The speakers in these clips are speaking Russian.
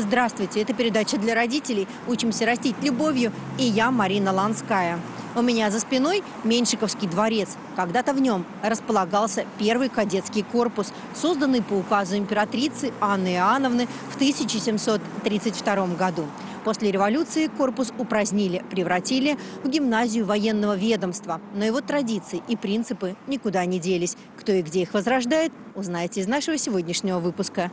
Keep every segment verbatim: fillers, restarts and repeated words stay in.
Здравствуйте, это передача для родителей «Учимся растить любовью» и я, Марина Ланская. У меня за спиной Меньшиковский дворец. Когда-то в нем располагался первый кадетский корпус, созданный по указу императрицы Анны Иоанновны в тысяча семьсот тридцать втором году. После революции корпус упразднили, превратили в гимназию военного ведомства. Но его традиции и принципы никуда не делись. Кто и где их возрождает, узнаете из нашего сегодняшнего выпуска.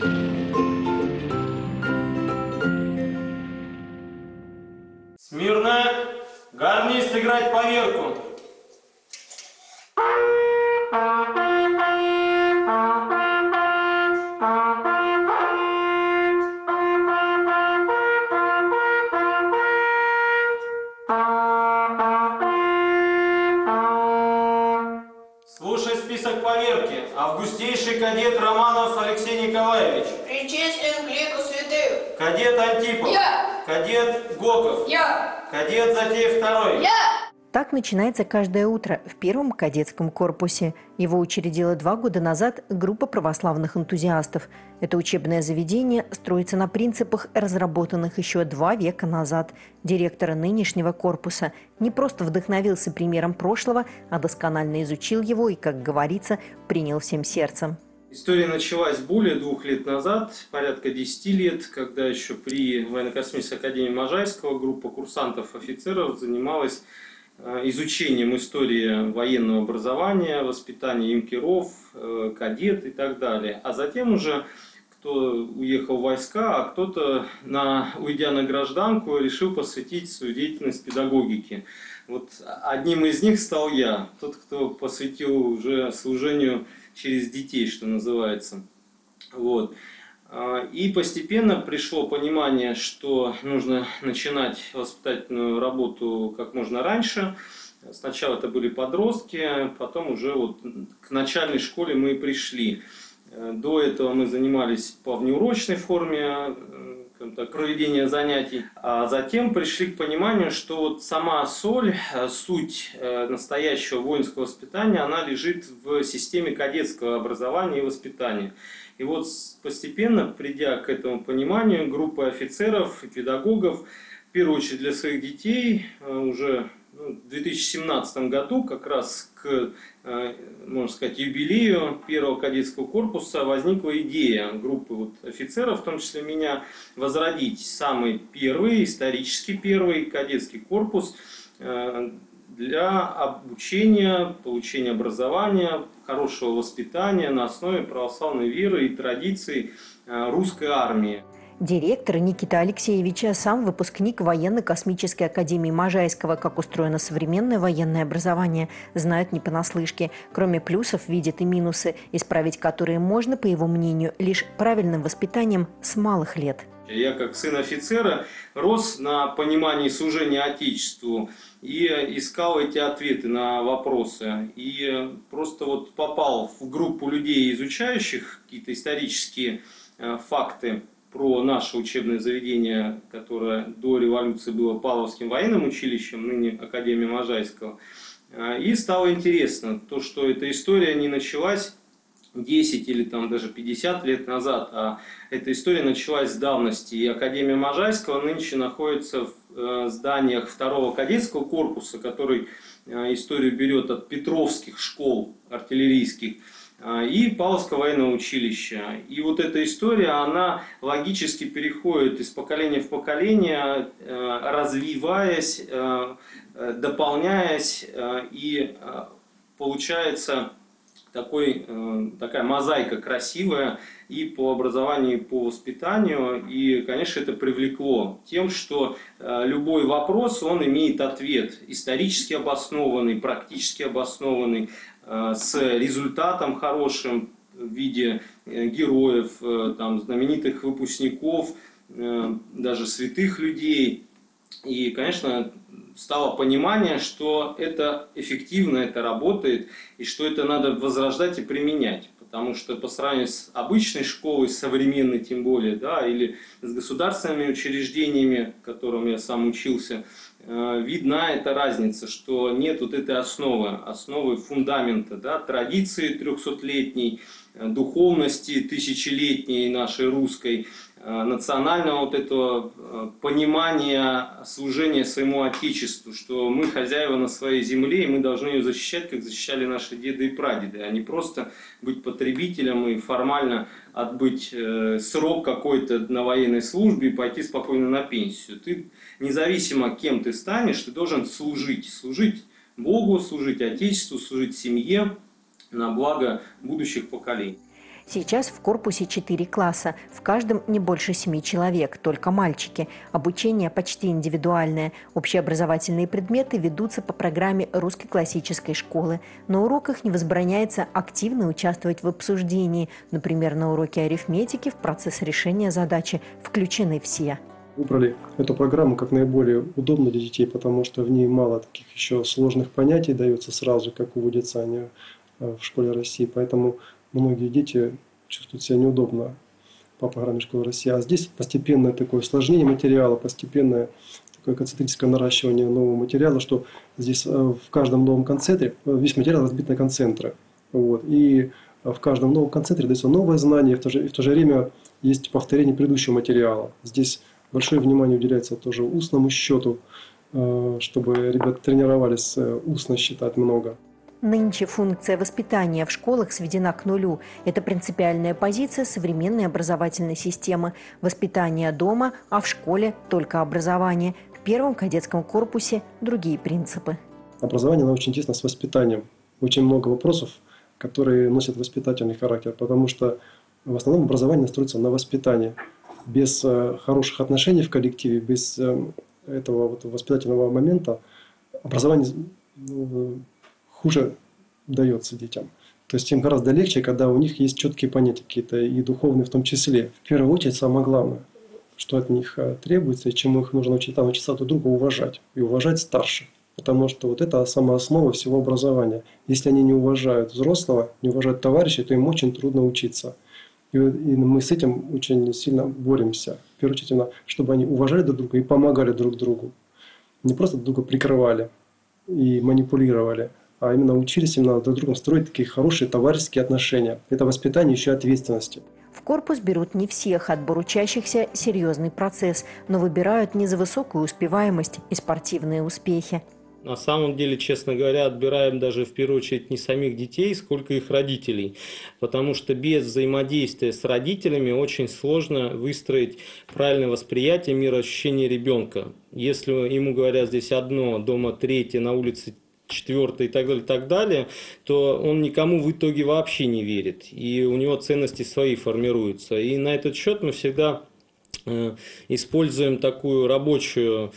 Смирно! Гарнист играть поверку! Слушай список поверки. Августейший кадет Романов Алексей Николаевич. Причислен к лику святых. Кадет Антипов. Я. Кадет Гоков. Я. Кадет Затеев второй. Я. Так начинается каждое утро в первом кадетском корпусе. Его учредила два года назад группа православных энтузиастов. Это учебное заведение строится на принципах, разработанных еще два века назад. Директор нынешнего корпуса не просто вдохновился примером прошлого, а досконально изучил его и, как говорится, принял всем сердцем. История началась более двух лет назад, порядка десяти лет, когда еще при военно-космической академии Можайского группа курсантов-офицеров занималась изучением истории военного образования, воспитания юнкеров, кадет и так далее. А затем уже кто уехал в войска, а кто-то, на, уйдя на гражданку, решил посвятить свою деятельность педагогике. Вот одним из них стал я, тот, кто посвятил уже служению через детей, что называется. Вот. И постепенно пришло понимание, что нужно начинать воспитательную работу как можно раньше. Сначала это были подростки, потом уже вот к начальной школе мы и пришли. До этого мы занимались по внеурочной форме так, проведения занятий, а затем пришли к пониманию, что вот сама соль, суть настоящего воинского воспитания, она лежит в системе кадетского образования и воспитания. И вот постепенно, придя к этому пониманию, группа офицеров и педагогов, в первую очередь для своих детей, уже в две тысячи семнадцатом году, как раз к, можно сказать, юбилею первого кадетского корпуса, возникла идея группы вот офицеров, в том числе меня, возродить самый первый, исторически первый кадетский корпус для обучения, получения образования, хорошего воспитания на основе православной веры и традиций русской армии. Директор Никита Алексеевич сам выпускник военно-космической академии Можайского. Как устроено современное военное образование, знает не понаслышке. Кроме плюсов, видит и минусы, исправить которые можно, по его мнению, лишь правильным воспитанием с малых лет. Я, как сын офицера, рос на понимании служения Отечеству и искал эти ответы на вопросы. И просто вот попал в группу людей, изучающих какие-то исторические факты про наше учебное заведение, которое до революции было Павловским военным училищем, ныне Академия Можайского. И стало интересно, то, что эта история не началась десять или там даже пятьдесят лет назад, а эта история началась с давности. И Академия Можайского нынче находится в зданиях второго кадетского корпуса, который историю берет от петровских школ артиллерийских, и Павловского военного училища. И вот эта история, она логически переходит из поколения в поколение, развиваясь, дополняясь, и получается такой, такая мозаика красивая и по образованию, и по воспитанию. И, конечно, это привлекло тем, что любой вопрос, он имеет ответ, исторически обоснованный, практически обоснованный, с результатом хорошим в виде героев, там, знаменитых выпускников, даже святых людей. И, конечно, стало понимание, что это эффективно, это работает, и что это надо возрождать и применять. Потому что по сравнению с обычной школой, современной тем более, да, или с государственными учреждениями, в котором я сам учился, видна эта разница, что нет вот этой основы, основы фундамента, да, традиции трехсотлетней, духовности тысячелетней нашей русской, национального вот этого понимания служения своему Отечеству, что мы хозяева на своей земле, и мы должны ее защищать, как защищали наши деды и прадеды, а не просто быть потребителем и формально отбыть срок какой-то на военной службе и пойти спокойно на пенсию. Ты, независимо кем ты станешь, ты должен служить, служить Богу, служить Отечеству, служить семье на благо будущих поколений. Сейчас в корпусе четыре класса, в каждом не больше семи человек, только мальчики. Обучение почти индивидуальное. Общеобразовательные предметы ведутся по программе русской классической школы. На уроках не возбраняется активно участвовать в обсуждении. Например, на уроке арифметики в процесс решения задачи включены все. Выбрали эту программу как наиболее удобную для детей, потому что в ней мало таких еще сложных понятий дается сразу, как уводятся они в школе России. Поэтому многие дети чувствуют себя неудобно по программе «Школа России». А здесь постепенное такое усложнение материала, постепенное такое концентрическое наращивание нового материала, что здесь в каждом новом концентре, весь материал разбит на концентры. Вот, и в каждом новом концентре дается новое знание, и в то же, и в то же время есть повторение предыдущего материала. Здесь большое внимание уделяется тоже устному счету, чтобы ребята тренировались устно считать много. Нынче функция воспитания в школах сведена к нулю. Это принципиальная позиция современной образовательной системы. Воспитание дома, а в школе только образование. В первом кадетском корпусе другие принципы. Образование оно очень тесно с воспитанием. Очень много вопросов, которые носят воспитательный характер, потому что в основном образование строится на воспитании. Без хороших отношений в коллективе, без этого вот воспитательного момента образование хуже дается детям. То есть им гораздо легче, когда у них есть четкие понятия какие-то, и духовные в том числе. В первую очередь, самое главное, что от них требуется, и чему их нужно учить, там, учиться друг друга уважать. И уважать старше. Потому что вот это самая основа всего образования. Если они не уважают взрослого, не уважают товарища, то им очень трудно учиться. И, и мы с этим очень сильно боремся. В первую очередь, чтобы они уважали друг друга и помогали друг другу. Не просто друг друга прикрывали и манипулировали, а именно учились именно друг с другом строить такие хорошие товарищеские отношения. Это воспитание еще ответственности. В корпус берут не всех, отбор учащихся – серьезный процесс, но выбирают не за высокую успеваемость и спортивные успехи. На самом деле, честно говоря, отбираем даже в первую очередь не самих детей, сколько их родителей. Потому что без взаимодействия с родителями очень сложно выстроить правильное восприятие мироощущения ребенка. Если ему говорят здесь одно, дома третье, на улице четвертое и так далее, и так далее, то он никому в итоге вообще не верит. И у него ценности свои формируются. И на этот счет мы всегда э, используем такую рабочую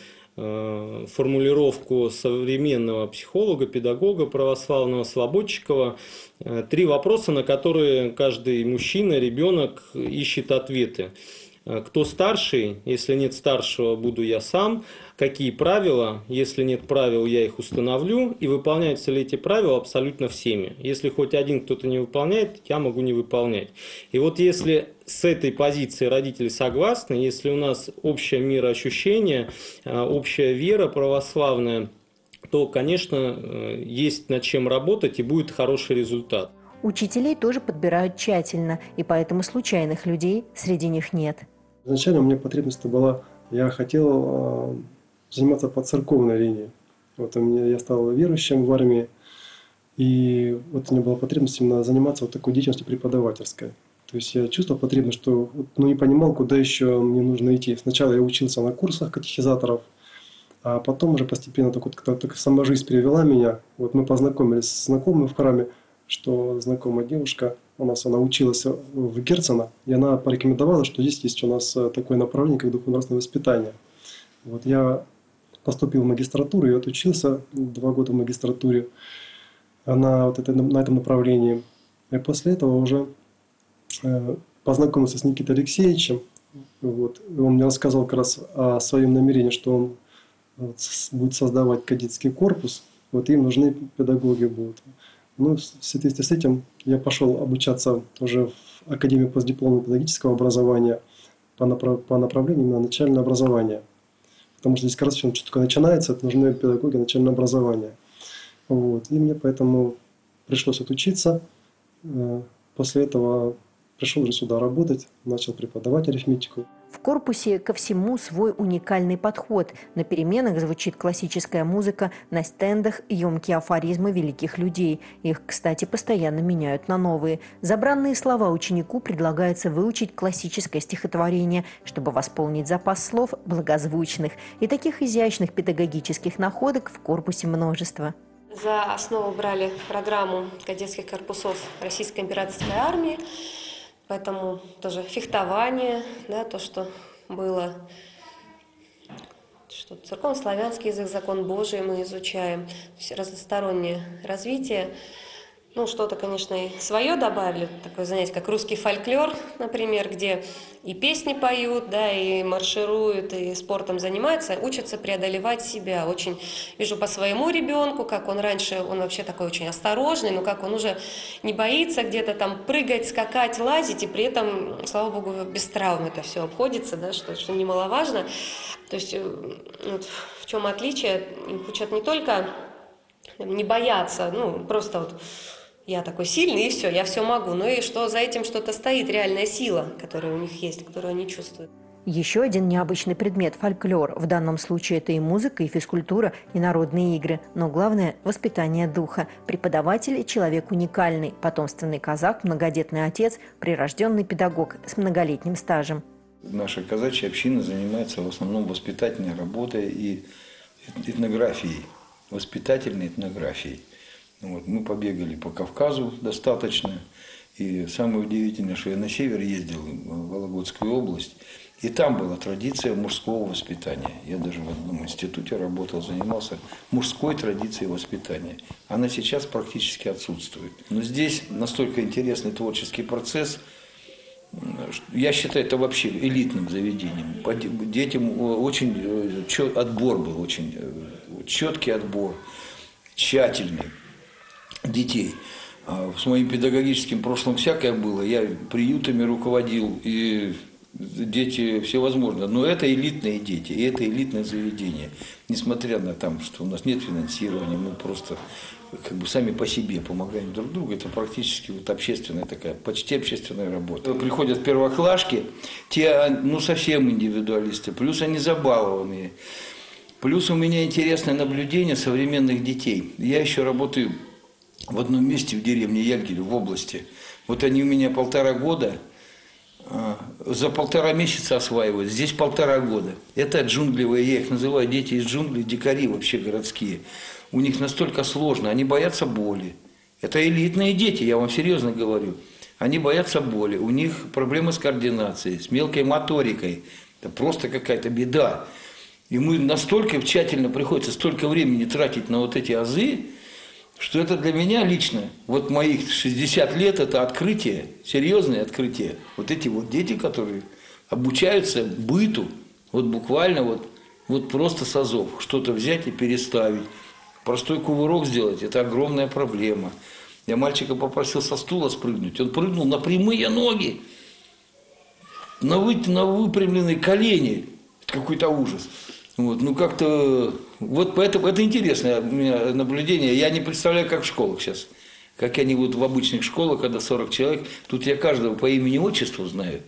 формулировку современного психолога, педагога православного Слободчикова. Три вопроса, на которые каждый мужчина, ребенок ищет ответы. Кто старший? Если нет старшего, буду я сам. Какие правила? Если нет правил, я их установлю. И выполняются ли эти правила абсолютно всеми? Если хоть один кто-то не выполняет, я могу не выполнять. И вот если с этой позиции родители согласны, если у нас общее мироощущение, общая вера православная, то, конечно, есть над чем работать и будет хороший результат. Учителей тоже подбирают тщательно, и поэтому случайных людей среди них нет. Изначально у меня потребность была, я хотел заниматься по церковной линии. Вот у меня, я стал верующим в армии, и вот у меня была потребность именно заниматься вот такой деятельностью преподавательской. То есть я чувствовал потребность, что ну, не понимал, куда еще мне нужно идти. Сначала я учился на курсах катехизаторов, а потом уже постепенно так, вот, так, сама жизнь привела меня. Вот мы познакомились с знакомыми в храме, что знакомая девушка, у нас она училась в Герцена, и она порекомендовала, что здесь есть у нас такое направление, как духовно-нравственное воспитание. Вот я поступил в магистратуру и отучился два года в магистратуре на, вот это, на этом направлении. И после этого уже э, познакомился с Никитой Алексеевичем. Вот, и он мне рассказал как раз о своем намерении, что он вот, будет создавать кадетский корпус. Вот им нужны педагоги будут. Ну, в соответствии с этим я пошел обучаться уже в Академию постдипломного педагогического образования по, направ... по направлению на начальное образование. Потому что здесь как раз все только начинается, это нужны педагоги начального образования. Вот. И мне поэтому пришлось отучиться. После этого пришел уже сюда работать, начал преподавать арифметику. В корпусе ко всему свой уникальный подход. На переменах звучит классическая музыка, на стендах емкие афоризмы великих людей. Их, кстати, постоянно меняют на новые. Забранные слова ученику предлагается выучить классическое стихотворение, чтобы восполнить запас слов благозвучных. И таких изящных педагогических находок в корпусе множество. За основу брали программу кадетских корпусов Российской императорской армии. Поэтому тоже фехтование, да, то, что было, что церковно-славянский язык, закон Божий мы изучаем, то есть разностороннее развитие. Ну, что-то, конечно, и свое добавили, такое занятие, как русский фольклор, например, где и песни поют, да, и маршируют, и спортом занимаются, учатся преодолевать себя. Очень вижу по своему ребенку, как он раньше, он вообще такой очень осторожный, но как он уже не боится где-то там прыгать, скакать, лазить, и при этом, слава богу, без травм это все обходится, да, что, что немаловажно. То есть вот, в чем отличие, их учат не только не бояться, ну, просто вот я такой сильный, и все, я все могу. Ну и что за этим что-то стоит, реальная сила, которая у них есть, которую они чувствуют. Еще один необычный предмет – фольклор. В данном случае это и музыка, и физкультура, и народные игры. Но главное – воспитание духа. Преподаватель – человек уникальный, потомственный казак, многодетный отец, прирожденный педагог с многолетним стажем. Наша казачья община занимается в основном воспитательной работой и этнографией, воспитательной этнографией. Вот, мы побегали по Кавказу достаточно. И самое удивительное, что я на север ездил, в Вологодскую область, и там была традиция мужского воспитания. Я даже в одном институте работал, занимался мужской традицией воспитания. Она сейчас практически отсутствует. Но здесь настолько интересный творческий процесс. Я считаю это вообще элитным заведением. Детям очень отбор был, очень четкий отбор, тщательный детей. С моим педагогическим прошлым всякое было. Я приютами руководил, и дети всевозможные. Но это элитные дети, и это элитное заведение. Несмотря на то, что у нас нет финансирования, мы просто как бы сами по себе помогаем друг другу. Это практически вот общественная такая, почти общественная работа. Приходят первоклашки, те ну, совсем индивидуалисты, плюс они забалованные. Плюс у меня интересное наблюдение современных детей. Я еще работаю в одном месте в деревне Яльгире, в области. Вот они у меня полтора года, за полтора месяца осваивают, здесь полтора года. Это джунглевые, я их называю дети из джунглей, дикари вообще городские. У них настолько сложно, они боятся боли. Это элитные дети, я вам серьезно говорю. Они боятся боли, у них проблемы с координацией, с мелкой моторикой. Это просто какая-то беда. И мы настолько тщательно приходится столько времени тратить на вот эти азы, что это для меня лично, вот моих шестьдесят лет, это открытие, серьезное открытие. Вот эти вот дети, которые обучаются быту, вот буквально вот, вот просто с азов, что-то взять и переставить. Простой кувырок сделать – это огромная проблема. Я мальчика попросил со стула спрыгнуть, он прыгнул на прямые ноги, на, вы, на выпрямленные колени. Какой-то ужас. Вот, ну как-то, вот поэтому это интересное у меня наблюдение. Я не представляю, как в школах сейчас. Как они вот в обычных школах, когда сорок человек, тут я каждого по имени отчеству знаю.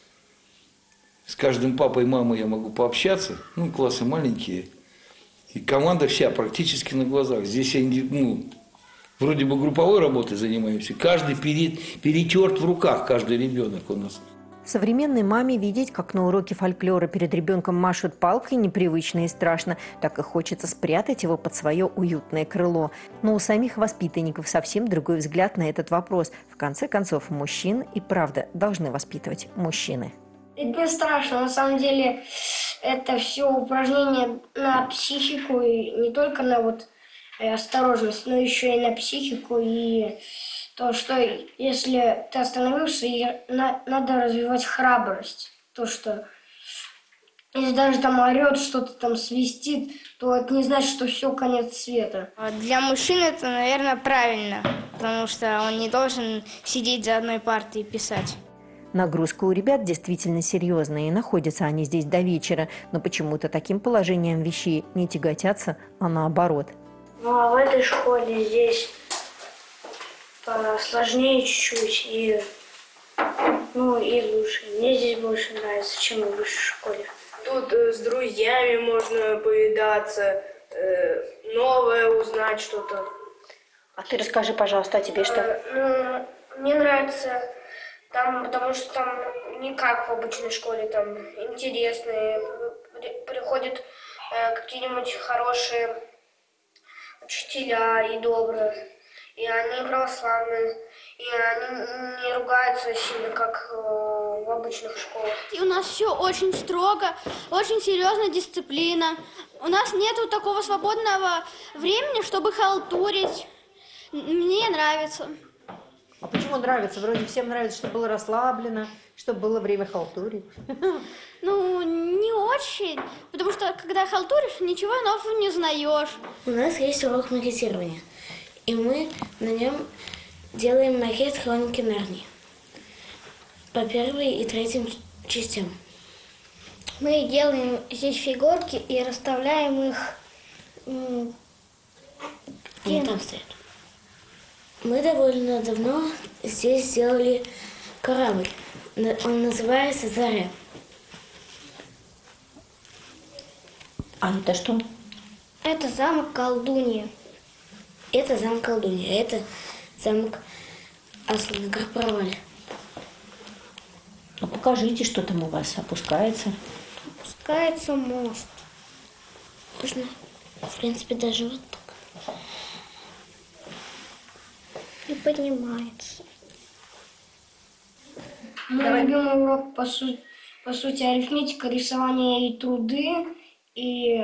С каждым папой и мамой я могу пообщаться. Ну, классы маленькие. И команда вся практически на глазах. Здесь я ну, вроде бы групповой работой занимаемся. Каждый пере, перетерт в руках, каждый ребенок у нас. Современной маме видеть, как на уроке фольклора перед ребенком машут палкой, непривычно и страшно, так и хочется спрятать его под свое уютное крыло. Но у самих воспитанников совсем другой взгляд на этот вопрос. В конце концов, мужчин и правда должны воспитывать мужчины. Это не страшно, на самом деле это все упражнение на психику, и не только на вот осторожность, но еще и на психику, и то, что если ты остановился, и на, надо развивать храбрость. То, что если даже там орет, что-то там свистит, то это не значит, что все, конец света. Для мужчин это, наверное, правильно, потому что он не должен сидеть за одной партой и писать. Нагрузка у ребят действительно серьезная, и находятся они здесь до вечера, но почему-то таким положением вещей не тяготятся, а наоборот. Ну а в этой школе здесь сложнее чуть-чуть, и Ну и лучше. Мне здесь больше нравится, чем в высшей школе. Тут э, с друзьями можно повидаться, э, новое узнать что-то. А ты расскажи, пожалуйста, а тебе что? Э, ну, мне нравится там, потому что там не как в обычной школе, там интересные, при- приходят э, какие-нибудь хорошие учителя и добрые, и они православные, и они не ругаются сильно, как э, в обычных школах. И у нас все очень строго, очень серьезная дисциплина. У нас нету такого свободного времени, чтобы халтурить. М- Мне нравится. А почему нравится? Вроде всем нравится, чтобы было расслаблено, чтобы было время халтурить. Ну, не очень, потому что когда халтуришь, ничего нового не узнаешь. У нас есть урок макетирования, и мы на нем делаем макет хроники Нарнии по первой и третьим частям. Мы делаем здесь фигурки и расставляем их. м, Они там стоят. Мы довольно давно здесь сделали корабль. На- Он называется «Заря». А это что? Это замок колдуньи. Это замок колдуньи, а это замок Аслана Гарпараваль. Ну покажите, что там у вас опускается. Спускается мост. Можно, в принципе, даже вот так. И поднимается. Мой любимый урок, по, су- по сути, арифметика, рисование и труды. И,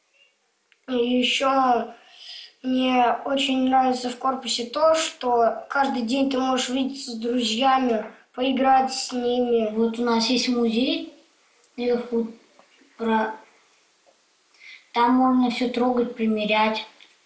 и еще мне очень нравится в корпусе то, что каждый день ты можешь видеться с друзьями, поиграть с ними. Вот у нас есть музей наверху. Про... Там можно все трогать, примерять.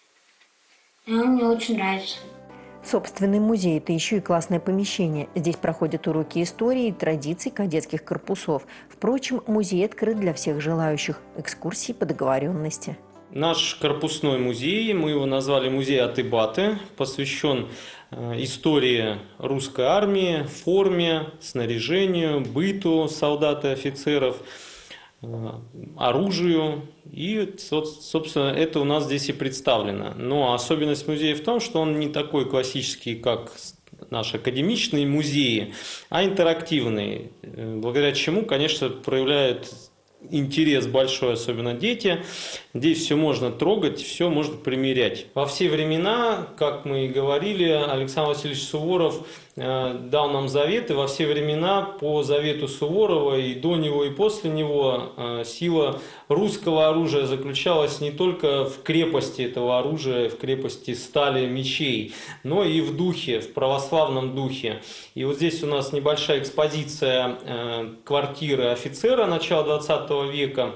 И он мне очень нравится. Собственный музей – это еще и классное помещение. Здесь проходят уроки истории и традиций кадетских корпусов. Впрочем, музей открыт для всех желающих. Экскурсии по договоренности. Наш корпусной музей, мы его назвали «Музей Аты-Баты», посвящен э, истории русской армии, форме, снаряжению, быту солдат и офицеров, э, оружию. И, собственно, это у нас здесь и представлено. Но особенность музея в том, что он не такой классический, как наши академичные музеи, а интерактивный, благодаря чему, конечно, проявляет интерес большой, особенно дети. Здесь все можно трогать, все можно примерять. Во все времена, как мы и говорили, Александр Васильевич Суворов э, дал нам завет, и во все времена по завету Суворова и до него, и после него э, сила русского оружия заключалась не только в крепости этого оружия, в крепости стали, мечей, но и в духе, в православном духе. И вот здесь у нас небольшая экспозиция э, квартиры офицера начала двадцатого века.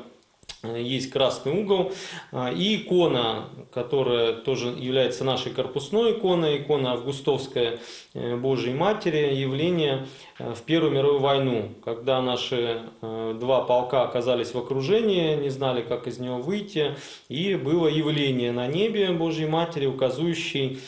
Есть красный угол и икона, которая тоже является нашей корпусной иконой, икона Августовская Божией Матери, явление в Первую мировую войну, когда наши два полка оказались в окружении, не знали, как из него выйти, и было явление на небе Божьей Матери, указывающей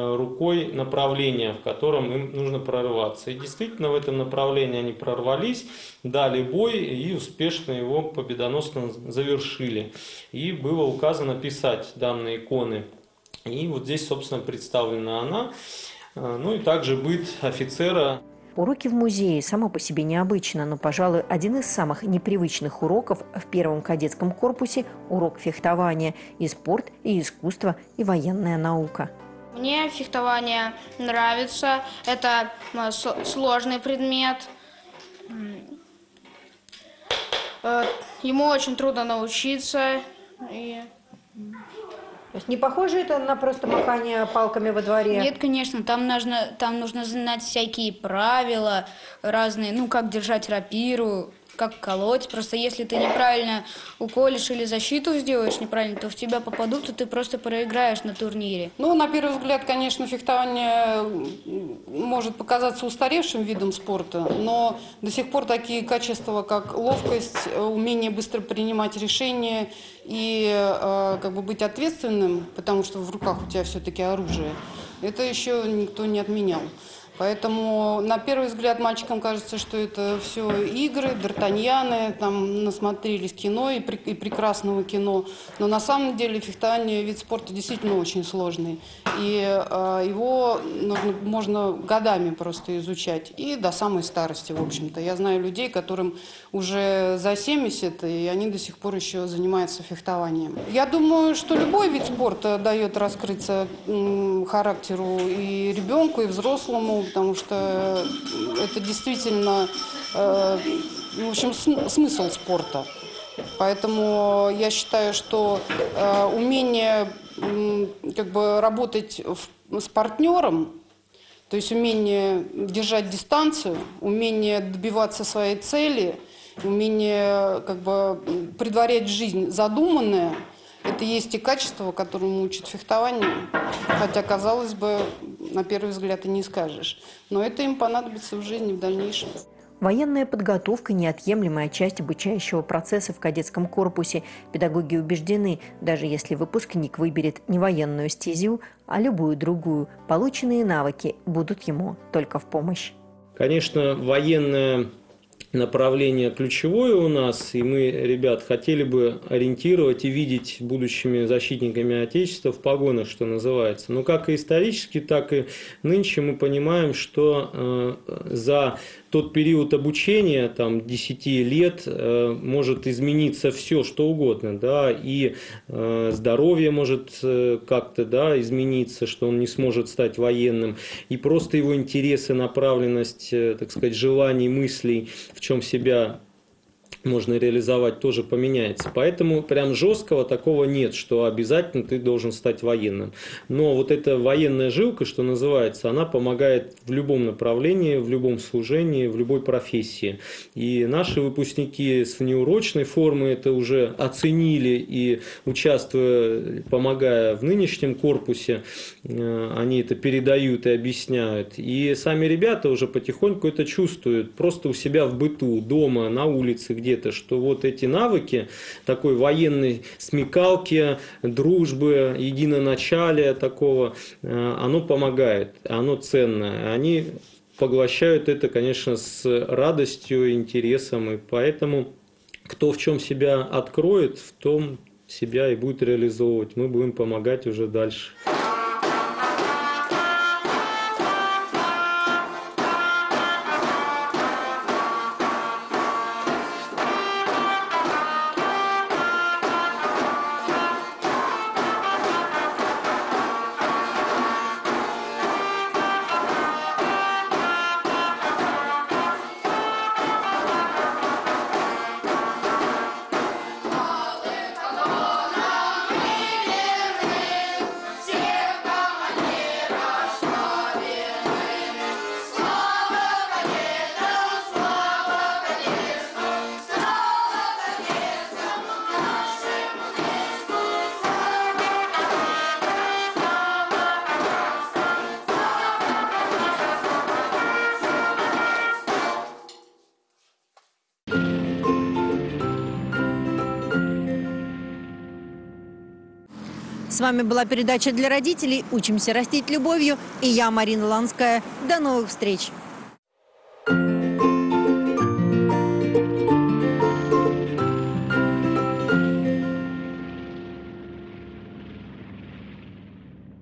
рукой направление, в котором им нужно прорываться. И действительно в этом направлении они прорвались, дали бой и успешно его победоносно завершили. И было указано писать данные иконы. И вот здесь, собственно, представлена она. Ну и также быт офицера. Уроки в музее само по себе необычно, но, пожалуй, один из самых непривычных уроков в первом кадетском корпусе – урок фехтования. И спорт, и искусство, и военная наука. Мне фехтование нравится. Это э, с- сложный предмет. М. Э, Ему очень трудно научиться. И... То есть не похоже это на просто махание палками во дворе? Нет, конечно, там нужно, там нужно знать всякие правила разные, ну, как держать рапиру, как колоть. Просто если ты неправильно уколешь или защиту сделаешь неправильно, то в тебя попадут, и ты просто проиграешь на турнире. Ну, на первый взгляд, конечно, фехтование может показаться устаревшим видом спорта, но до сих пор такие качества, как ловкость, умение быстро принимать решения и э, как бы быть ответственным, потому что в руках у тебя все-таки оружие, это еще никто не отменял. Поэтому на первый взгляд мальчикам кажется, что это все игры, д'Артаньяны, там насмотрелись кино и, при, и прекрасного кино. Но на самом деле фехтование вид спорта действительно очень сложный. И э, его нужно, можно годами просто изучать. И до самой старости, в общем-то. Я знаю людей, которым уже за семьдесят, и они до сих пор еще занимаются фехтованием. Я думаю, что любой вид спорта дает раскрыться м, характеру и ребенку, и взрослому, потому что это действительно, э, в общем, см- смысл спорта. Поэтому я считаю, что э, умение э, как бы работать в, с партнером, то есть умение держать дистанцию, умение добиваться своей цели, умение как бы претворять в жизнь задуманное, это есть и качество, которому учат фехтование. Хотя, казалось бы, на первый взгляд и не скажешь. Но это им понадобится в жизни в дальнейшем. Военная подготовка – неотъемлемая часть обучающего процесса в кадетском корпусе. Педагоги убеждены, даже если выпускник выберет не военную стезю, а любую другую, полученные навыки будут ему только в помощь. Конечно, военное направление ключевое у нас, и мы, ребят, хотели бы ориентировать и видеть будущими защитниками Отечества в погонах, что называется. Но как и исторически, так и нынче мы понимаем, что э, за тот период обучения, там, десяти лет, э, может измениться все, что угодно, да, и э, здоровье может э, как-то, да, измениться, что он не сможет стать военным, и просто его интересы, направленность, э, так сказать, желаний, мыслей, в чем себя можно реализовать, тоже поменяется. Поэтому прям жесткого такого нет, что обязательно ты должен стать военным. Но вот эта военная жилка, что называется, она помогает в любом направлении, в любом служении, в любой профессии. И наши выпускники с внеурочной формы это уже оценили и, участвуя, помогая в нынешнем корпусе, они это передают и объясняют. И сами ребята уже потихоньку это чувствуют, просто у себя в быту, дома, на улице, где где-то, что вот эти навыки такой военной смекалки, дружбы, единоначалия такого, оно помогает, оно ценно. Они поглощают это, конечно, с радостью, интересом, и поэтому кто в чем себя откроет, в том себя и будет реализовывать. Мы будем помогать уже дальше. С вами была передача для родителей «Учимся растить любовью» и я, Марина Ланская. До новых встреч!